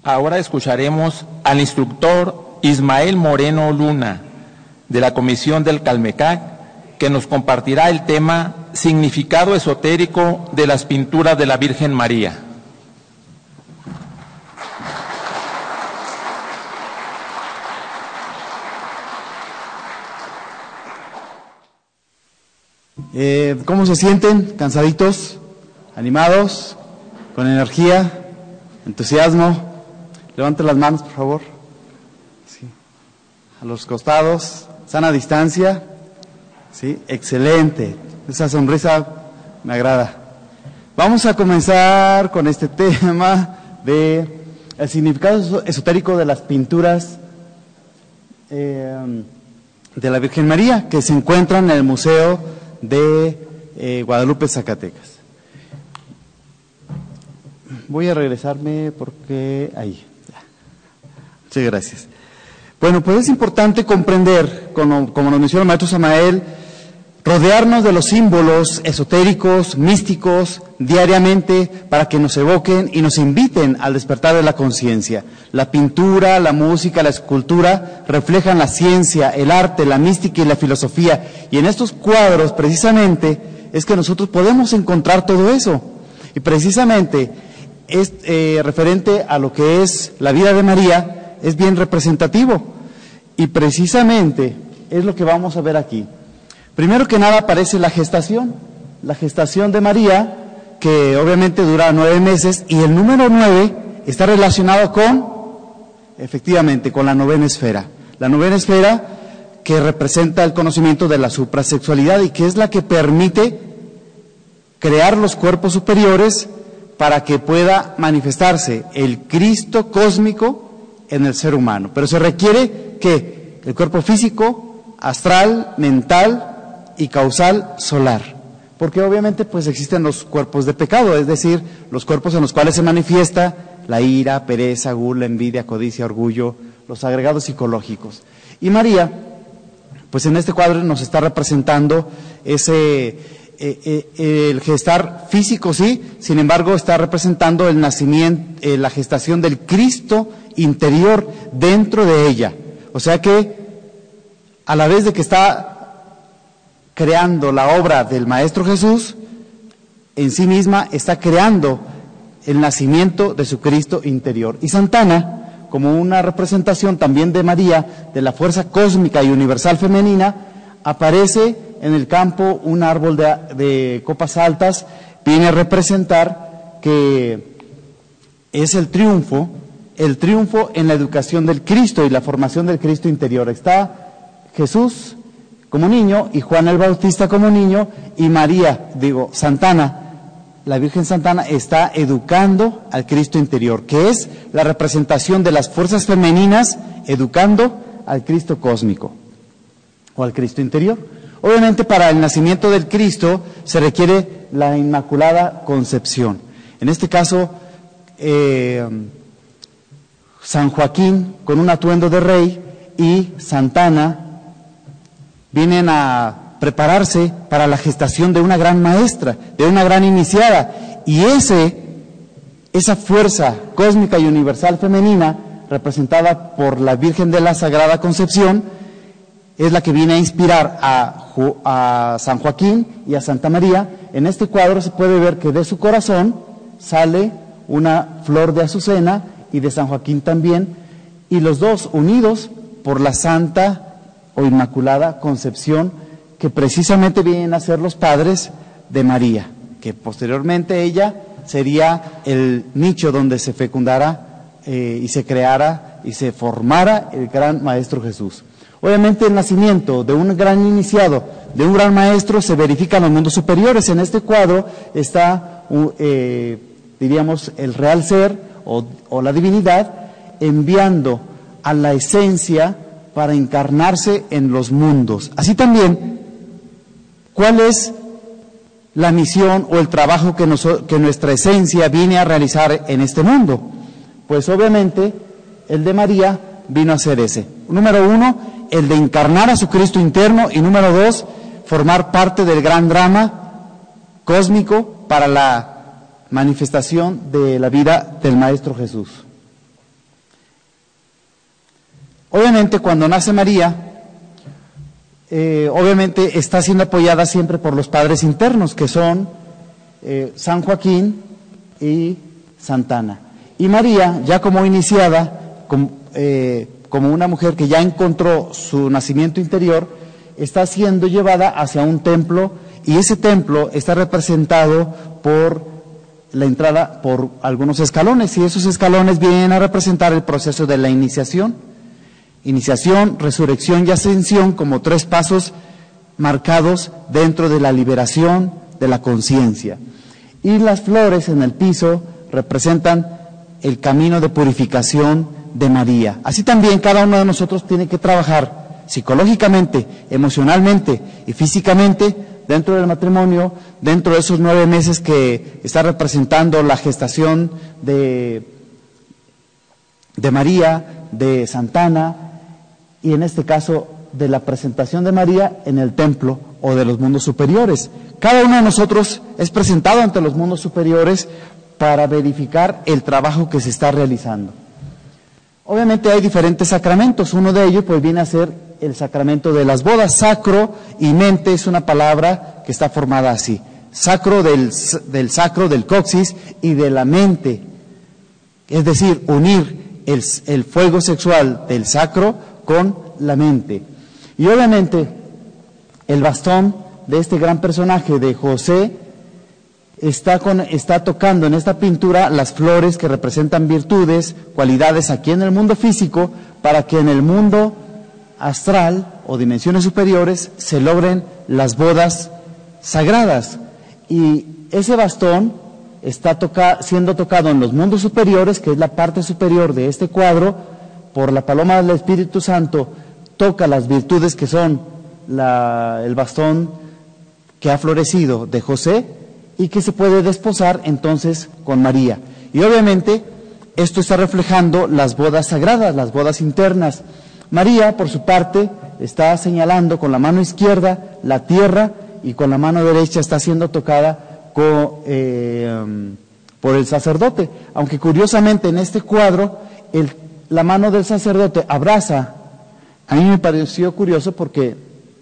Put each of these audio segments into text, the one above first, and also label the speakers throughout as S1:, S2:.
S1: Ahora escucharemos al instructor Ismael Moreno Luna, de la Comisión del Calmecac, que nos compartirá el tema Significado esotérico de las pinturas de la Virgen María.
S2: ¿Cómo se sienten? ¿Cansaditos? ¿Animados? ¿Con energía? ¿Entusiasmo? Levanten las manos, por favor. Sí. A los costados. ¿Sana distancia? Sí, excelente. Esa sonrisa me agrada. Vamos a comenzar con este tema de el significado esotérico de las pinturas de la Virgen María, que se encuentran en el Museo de Guadalupe, Zacatecas. Voy a regresarme porque ahí. Muchas gracias. Bueno, pues es importante comprender, como nos menciona el maestro Samael, rodearnos de los símbolos esotéricos, místicos, diariamente, para que nos evoquen y nos inviten al despertar de la conciencia. La pintura, la música, la escultura reflejan la ciencia, el arte, la mística y la filosofía. Y en estos cuadros, precisamente, es que nosotros podemos encontrar todo eso. Y precisamente, referente a lo que es la vida de María, es bien representativo. Y precisamente es lo que vamos a ver aquí. Primero que nada aparece la gestación de María, que obviamente dura 9 meses, y el número 9 está relacionado efectivamente, con la novena esfera. La novena esfera que representa el conocimiento de la suprasexualidad y que es la que permite crear los cuerpos superiores para que pueda manifestarse el Cristo cósmico en el ser humano. Pero se requiere que el cuerpo físico, astral, mental y causal solar, porque obviamente pues existen los cuerpos de pecado, es decir, los cuerpos en los cuales se manifiesta la ira, pereza, gula, envidia, codicia, orgullo, los agregados psicológicos. Y María, pues en este cuadro nos está representando el gestar físico, sí, sin embargo está representando el nacimiento, la gestación del Cristo interior dentro de ella. O sea que a la vez de que está creando la obra del Maestro Jesús, en sí misma está creando el nacimiento de su Cristo interior. Y Santana, como una representación también de María, de la fuerza cósmica y universal femenina, aparece en el campo un árbol de copas altas, viene a representar que es el triunfo en la educación del Cristo y la formación del Cristo interior. Está Jesús como niño, y Juan el Bautista como niño, y Santana, la Virgen Santana, está educando al Cristo interior, que es la representación de las fuerzas femeninas educando al Cristo cósmico, o al Cristo interior. Obviamente para el nacimiento del Cristo se requiere la Inmaculada Concepción. En este caso, San Joaquín con un atuendo de rey y Santana vienen a prepararse para la gestación de una gran maestra, de una gran iniciada, y esa fuerza cósmica y universal femenina, representada por la Virgen de la Sagrada Concepción, es la que viene a inspirar a San Joaquín y a Santa María. En este cuadro se puede ver que de su corazón sale una flor de azucena, y de San Joaquín también, y los dos unidos por la Santa o Inmaculada Concepción, que precisamente vienen a ser los padres de María, que posteriormente ella sería el nicho donde se fecundara y se creara y se formara el gran Maestro Jesús. Obviamente el nacimiento de un gran iniciado, de un gran maestro, se verifica en los mundos superiores. En este cuadro está, diríamos, el real ser o la divinidad enviando a la esencia para encarnarse en los mundos. Así también, ¿cuál es la misión o el trabajo que nuestra esencia viene a realizar en este mundo? Pues obviamente el de María vino a ser ese. Número 1, el de encarnar a su Cristo interno, y número 2, formar parte del gran drama cósmico para la manifestación de la vida del Maestro Jesús. Obviamente, cuando nace María, obviamente está siendo apoyada siempre por los padres internos, que son San Joaquín y Santana. Y María, ya como iniciada, como una mujer que ya encontró su nacimiento interior, está siendo llevada hacia un templo, y ese templo está representado por la entrada por algunos escalones, y esos escalones vienen a representar el proceso de la iniciación. Iniciación, resurrección y ascensión como 3 pasos marcados dentro de la liberación de la conciencia. Y las flores en el piso representan el camino de purificación de María. Así también cada uno de nosotros tiene que trabajar psicológicamente, emocionalmente y físicamente dentro del matrimonio, dentro de esos 9 meses que está representando la gestación de María, de Santana, y en este caso de la presentación de María en el templo o de los mundos superiores. Cada uno de nosotros es presentado ante los mundos superiores para verificar el trabajo que se está realizando. Obviamente hay diferentes sacramentos, uno de ellos pues viene a ser el sacramento de las bodas. Sacro y mente es una palabra que está formada así, sacro del sacro, del coxis, y de la mente, es decir, unir el fuego sexual del sacro con la mente. Y obviamente el bastón de este gran personaje de José está tocando en esta pintura las flores que representan virtudes, cualidades aquí en el mundo físico, para que en el mundo astral o dimensiones superiores se logren las bodas sagradas. Y ese bastón está siendo tocado en los mundos superiores, que es la parte superior de este cuadro, por la paloma del Espíritu Santo. Toca las virtudes que son el bastón que ha florecido de José y que se puede desposar entonces con María. Y obviamente esto está reflejando las bodas sagradas, las bodas internas. María, por su parte, está señalando con la mano izquierda la tierra, y con la mano derecha está siendo tocada por el sacerdote. Aunque curiosamente en este cuadro la mano del sacerdote abraza. A mí me pareció curioso porque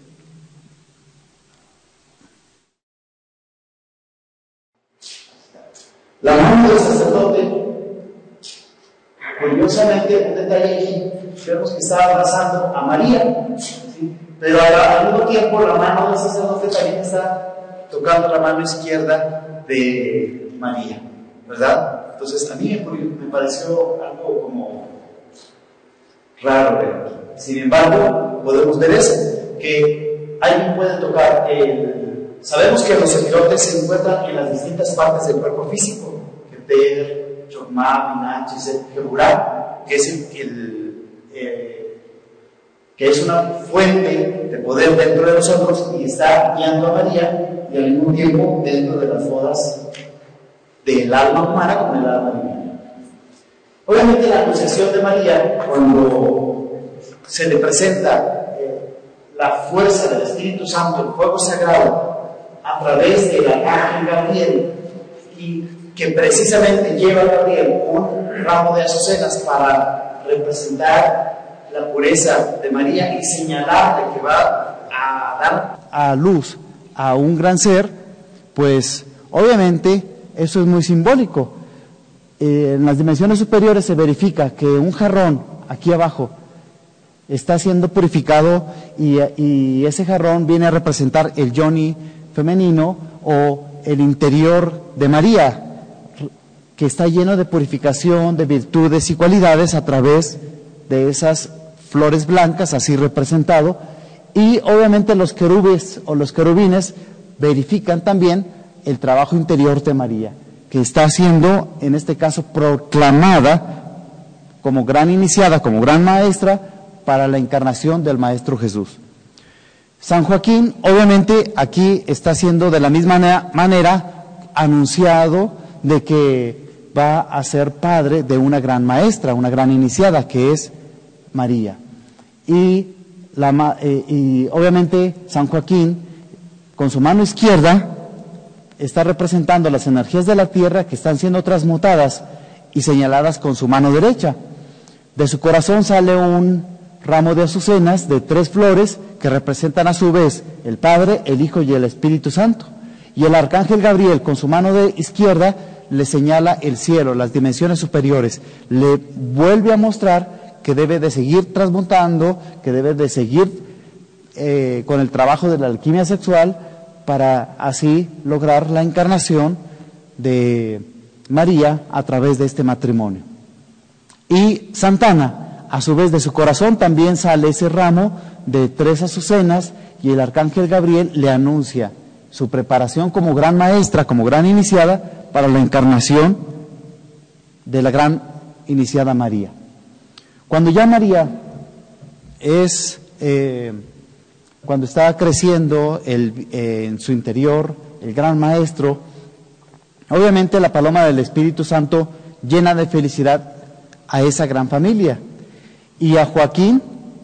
S2: la mano del sacerdote, curiosamente, un detalle aquí, vemos que está abrazando a María, ¿sí? Pero al mismo tiempo la mano del sacerdote también está tocando la mano izquierda de María, ¿verdad? Entonces a mí me pareció algo como raro, pero sin embargo podemos ver eso, que alguien puede tocar sabemos que los sefirotes se encuentran en las distintas partes del cuerpo físico, Keter, Chokmah, Binah, Chisel, Geburah, que es una fuente de poder dentro de nosotros y está guiando a María, y al mismo tiempo dentro de las bodas del alma humana con el alma divina. Obviamente la anunciación de María, cuando se le presenta la fuerza del Espíritu Santo, el fuego sagrado, a través del arcángel Gabriel, y que precisamente lleva a Gabriel un ramo de azucenas para representar la pureza de María y señalarle que va a dar a luz a un gran ser, pues obviamente eso es muy simbólico. En las dimensiones superiores se verifica que un jarrón aquí abajo está siendo purificado, y ese jarrón viene a representar el yoni femenino o el interior de María, que está lleno de purificación, de virtudes y cualidades a través de esas flores blancas, así representado. Y obviamente los querubes o los querubines verifican también el trabajo interior de María, que está siendo, en este caso, proclamada como gran iniciada, como gran maestra para la encarnación del Maestro Jesús. San Joaquín, obviamente, aquí está siendo de la misma manera anunciado de que va a ser padre de una gran maestra, una gran iniciada, que es María. Y obviamente San Joaquín, con su mano izquierda, está representando las energías de la tierra que están siendo transmutadas y señaladas con su mano derecha. De su corazón sale un ramo de azucenas de 3 flores que representan a su vez el Padre, el Hijo y el Espíritu Santo. Y el arcángel Gabriel con su mano de izquierda le señala el cielo, las dimensiones superiores. Le vuelve a mostrar que debe de seguir transmutando, que debe de seguir con el trabajo de la alquimia sexual para así lograr la encarnación de María a través de este matrimonio. Y Santana, a su vez de su corazón también sale ese ramo de 3 azucenas y el arcángel Gabriel le anuncia su preparación como gran maestra, como gran iniciada para la encarnación de la gran iniciada María. Cuando ya María cuando está creciendo en su interior, el gran maestro, obviamente la paloma del Espíritu Santo llena de felicidad a esa gran familia. Y a Joaquín,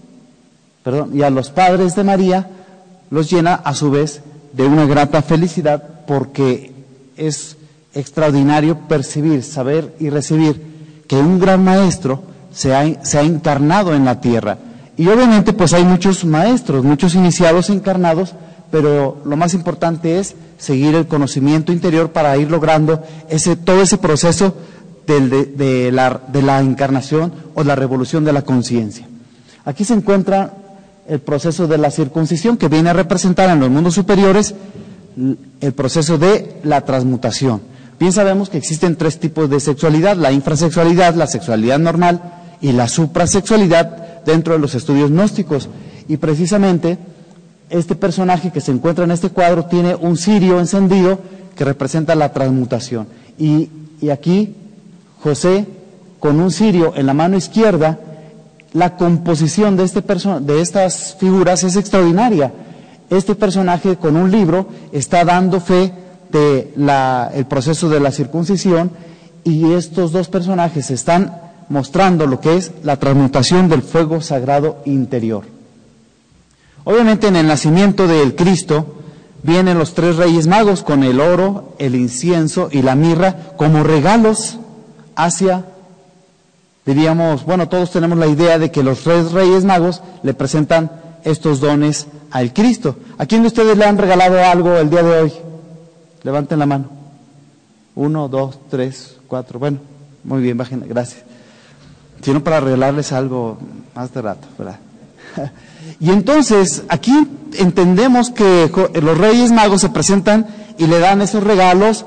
S2: y a los padres de María, los llena a su vez de una grata felicidad, porque es extraordinario percibir, saber y recibir que un gran maestro se ha encarnado en la tierra. Y obviamente pues hay muchos maestros, muchos iniciados encarnados, pero lo más importante es seguir el conocimiento interior para ir logrando todo ese proceso de la encarnación o la revolución de la conciencia. Aquí se encuentra el proceso de la circuncisión, que viene a representar en los mundos superiores el proceso de la transmutación. Bien sabemos que existen 3 tipos de sexualidad: la infrasexualidad, la sexualidad normal y la suprasexualidad dentro de los estudios gnósticos. Y precisamente este personaje que se encuentra en este cuadro tiene un cirio encendido que representa la transmutación. Y aquí José, con un cirio en la mano izquierda, la composición de estas figuras es extraordinaria. Este personaje con un libro está dando fe del proceso de la circuncisión, y estos 2 personajes están mostrando lo que es la transmutación del fuego sagrado interior. Obviamente en el nacimiento del Cristo vienen los 3 reyes magos con el oro, el incienso y la mirra como regalos hacia, diríamos, bueno, todos tenemos la idea de que los 3 reyes magos le presentan estos dones al Cristo. ¿A quién de ustedes le han regalado algo el día de hoy? Levanten la mano. 1, 2, 3, 4. Bueno, muy bien, bajen, gracias. Sino para regalarles algo más de rato, ¿verdad? Y entonces, aquí entendemos que los reyes magos se presentan y le dan esos regalos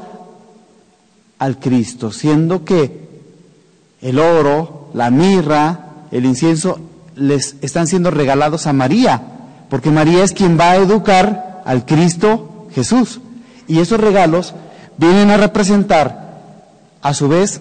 S2: al Cristo, siendo que el oro, la mirra, el incienso les están siendo regalados a María, porque María es quien va a educar al Cristo Jesús. Y esos regalos vienen a representar, a su vez,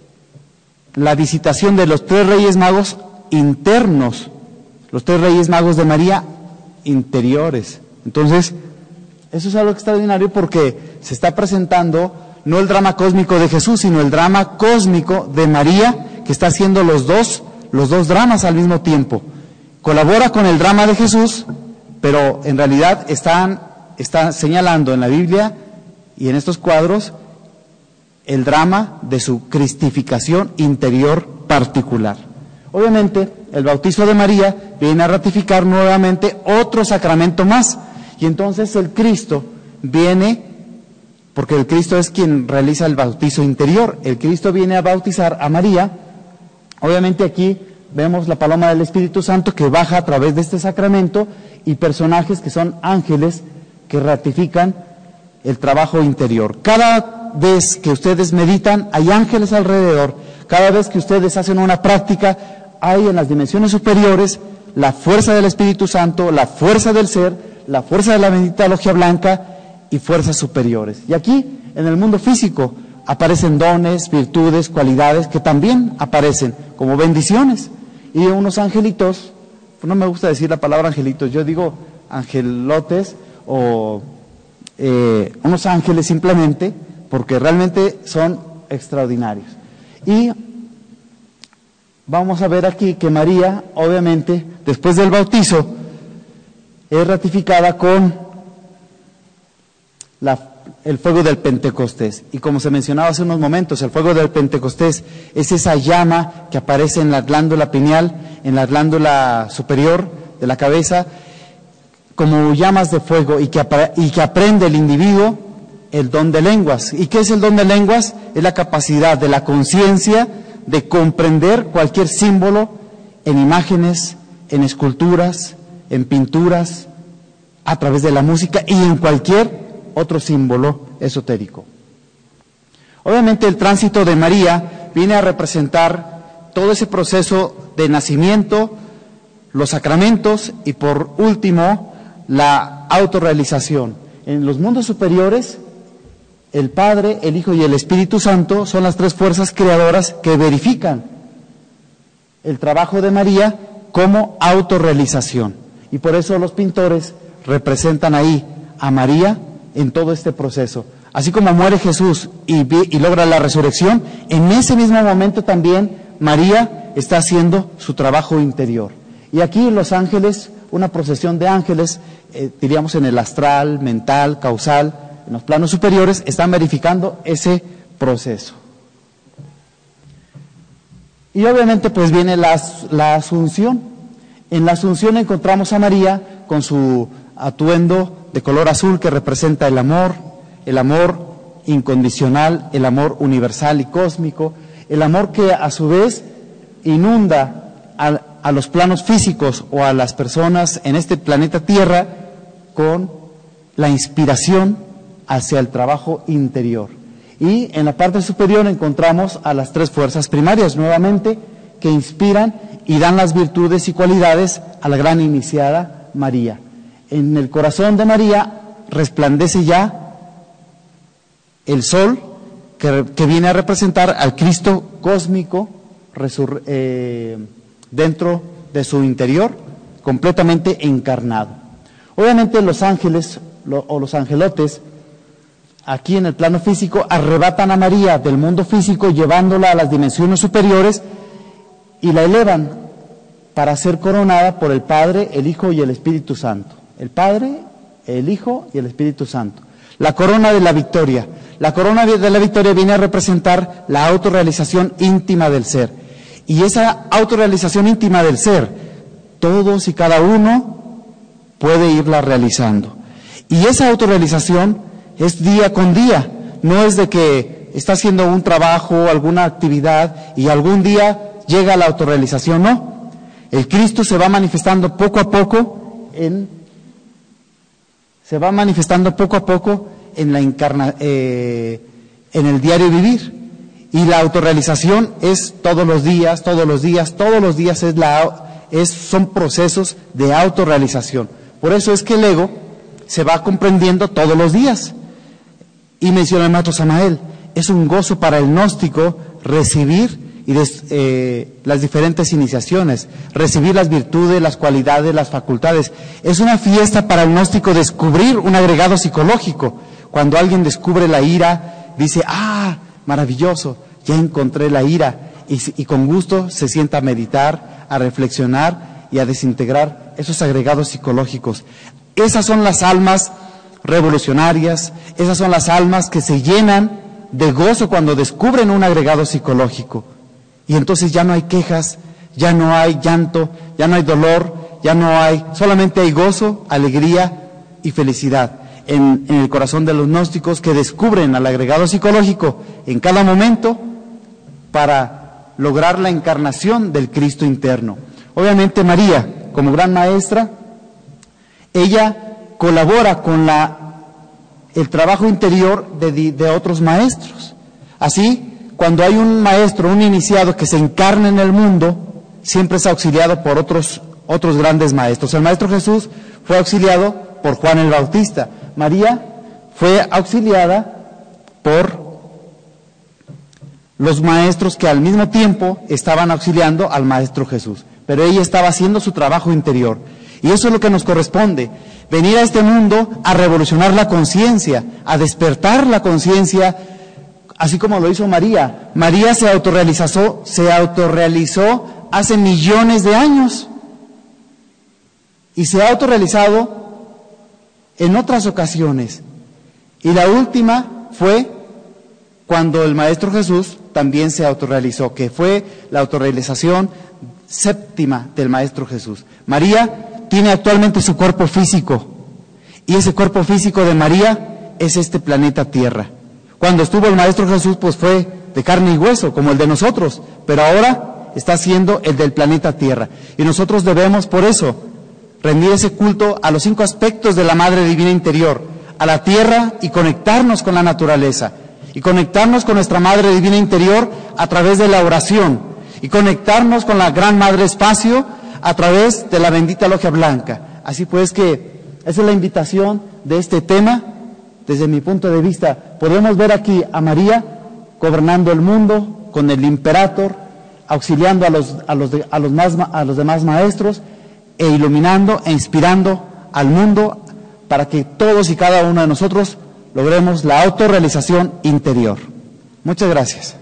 S2: la visitación de los 3 reyes magos internos, los 3 reyes magos de María interiores. Entonces, eso es algo extraordinario, porque se está presentando no el drama cósmico de Jesús, sino el drama cósmico de María, que está haciendo los dos dramas al mismo tiempo. Colabora con el drama de Jesús, pero en realidad está señalando en la Biblia y en estos cuadros el drama de su cristificación interior particular. Obviamente, el bautizo de María viene a ratificar nuevamente otro sacramento más, y entonces el Cristo viene, porque el Cristo es quien realiza el bautizo interior, el Cristo viene a bautizar a María. Obviamente aquí vemos la paloma del Espíritu Santo que baja a través de este sacramento, y personajes que son ángeles que ratifican el trabajo interior. Cada vez que ustedes meditan, hay ángeles alrededor. Cada vez que ustedes hacen una práctica, hay en las dimensiones superiores la fuerza del Espíritu Santo, la fuerza del ser, la fuerza de la bendita logia blanca y fuerzas superiores. Y aquí, en el mundo físico, aparecen dones, virtudes, cualidades que también aparecen como bendiciones. Y unos angelitos, no me gusta decir la palabra angelitos, yo digo angelotes o unos ángeles simplemente, porque realmente son extraordinarios. Y vamos a ver aquí que María, obviamente, después del bautizo, es ratificada con el fuego del Pentecostés. Y como se mencionaba hace unos momentos, el fuego del Pentecostés es esa llama que aparece en la glándula pineal, en la glándula superior de la cabeza, como llamas de fuego, y que aprende el individuo el don de lenguas. ¿Y qué es el don de lenguas? Es la capacidad de la conciencia de comprender cualquier símbolo en imágenes, en esculturas, en pinturas, a través de la música y en cualquier otro símbolo esotérico. Obviamente el tránsito de María viene a representar todo ese proceso de nacimiento, los sacramentos y por último la autorrealización. En los mundos superiores, el Padre, el Hijo y el Espíritu Santo son las tres fuerzas creadoras que verifican el trabajo de María como autorrealización. Y por eso los pintores representan ahí a María en todo este proceso. Así como muere Jesús y logra la resurrección, en ese mismo momento también María está haciendo su trabajo interior. Y aquí los ángeles, una procesión de ángeles, diríamos en el astral, mental, causal, en los planos superiores, están verificando ese proceso. Y obviamente pues viene la Asunción. En la Asunción encontramos a María con su atuendo de color azul que representa el amor incondicional, el amor universal y cósmico, el amor que a su vez inunda a los planos físicos o a las personas en este planeta Tierra con la inspiración hacia el trabajo interior. Y en la parte superior encontramos a las tres fuerzas primarias nuevamente que inspiran y dan las virtudes y cualidades a la gran iniciada María. En el corazón de María resplandece ya el sol que viene a representar al Cristo cósmico dentro de su interior, completamente encarnado. Obviamente los ángeles o los angelotes aquí en el plano físico arrebatan a María del mundo físico llevándola a las dimensiones superiores y la elevan para ser coronada por el Padre, el Hijo y el Espíritu Santo. El Padre, el Hijo y el Espíritu Santo. La corona de la victoria. La corona de la victoria viene a representar la autorrealización íntima del ser. Y esa autorrealización íntima del ser, todos y cada uno puede irla realizando. Y esa autorrealización es día con día. No es de que está haciendo un trabajo, alguna actividad y algún día llega a la autorrealización, no. El Cristo se va manifestando poco a poco en el diario vivir. Y la autorrealización es todos los días, son procesos de autorrealización. Por eso es que el ego se va comprendiendo todos los días. Y menciona el maestro Samael, es un gozo para el gnóstico recibir las diferentes iniciaciones, recibir las virtudes, las cualidades, las facultades. Es una fiesta para el gnóstico descubrir un agregado psicológico. Cuando alguien descubre la ira, dice, maravilloso, ya encontré la ira, y con gusto se sienta a meditar, a reflexionar y a desintegrar esos agregados psicológicos. Esas son las almas revolucionarias, esas son las almas que se llenan de gozo cuando descubren un agregado psicológico. Y entonces ya no hay quejas, ya no hay llanto, ya no hay dolor, solamente hay gozo, alegría y felicidad en el corazón de los gnósticos que descubren al agregado psicológico en cada momento para lograr la encarnación del Cristo interno. Obviamente María, como gran maestra, ella colabora con el trabajo interior de otros maestros. Así, cuando hay un maestro, un iniciado que se encarna en el mundo, siempre es auxiliado por otros grandes maestros. El Maestro Jesús fue auxiliado por Juan el Bautista. María fue auxiliada por los maestros que al mismo tiempo estaban auxiliando al Maestro Jesús. Pero ella estaba haciendo su trabajo interior. Y eso es lo que nos corresponde, venir a este mundo a revolucionar la conciencia, a despertar la conciencia, así como lo hizo María. María se autorrealizó hace millones de años. Y se ha autorrealizado en otras ocasiones. Y la última fue cuando el Maestro Jesús también se autorrealizó, que fue la autorrealización séptima del Maestro Jesús. María tiene actualmente su cuerpo físico, y ese cuerpo físico de María es este planeta Tierra. Cuando estuvo el Maestro Jesús, pues fue de carne y hueso, como el de nosotros, pero ahora está siendo el del planeta Tierra. Y nosotros debemos, por eso, rendir ese culto a los 5 aspectos de la Madre Divina Interior, a la Tierra, y conectarnos con la naturaleza, y conectarnos con nuestra Madre Divina Interior a través de la oración, y conectarnos con la Gran Madre Espacio a través de la bendita Logia Blanca. Así pues que esa es la invitación de este tema. Desde mi punto de vista, podemos ver aquí a María gobernando el mundo con el imperator, auxiliando a los demás maestros, e iluminando e inspirando al mundo para que todos y cada uno de nosotros logremos la autorrealización interior. Muchas gracias.